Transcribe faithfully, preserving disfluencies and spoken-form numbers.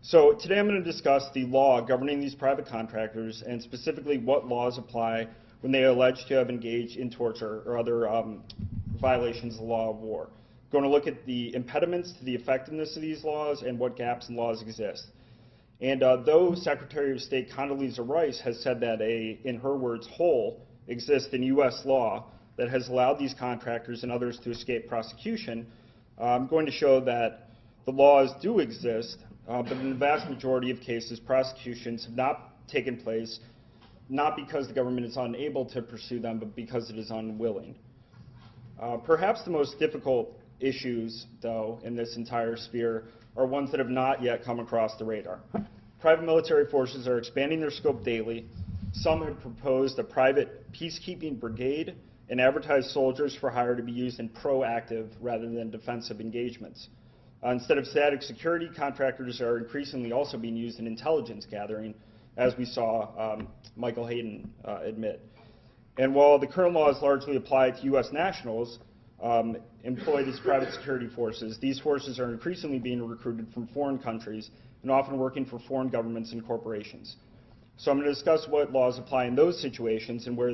So today I'm going to discuss the law governing these private contractors and specifically what laws apply when they are alleged to have engaged in torture or other um, violations of the law of war. I'm going to look at the impediments to the effectiveness of these laws and what gaps in laws exist. And uh, though Secretary of State Condoleezza Rice has said that a, in her words, hole exists in U S law that has allowed these contractors and others to escape prosecution, uh, I'm going to show that the laws do exist, uh, but in the vast majority of cases, prosecutions have not taken place, not because the government is unable to pursue them, but because it is unwilling. Uh, perhaps the most difficult issues, though, in this entire sphere are ones that have not yet come across the radar. Private military forces are expanding their scope daily. Some have proposed a private peacekeeping brigade and advertised soldiers for hire to be used in proactive rather than defensive engagements. Uh, instead of static security, contractors are increasingly also being used in intelligence gathering, as we saw um, Michael Hayden uh, admit. And while the current laws largely apply to U S nationals um, employed as private security forces, these forces are increasingly being recruited from foreign countries and often working for foreign governments and corporations. So I'm going to discuss what laws apply in those situations and where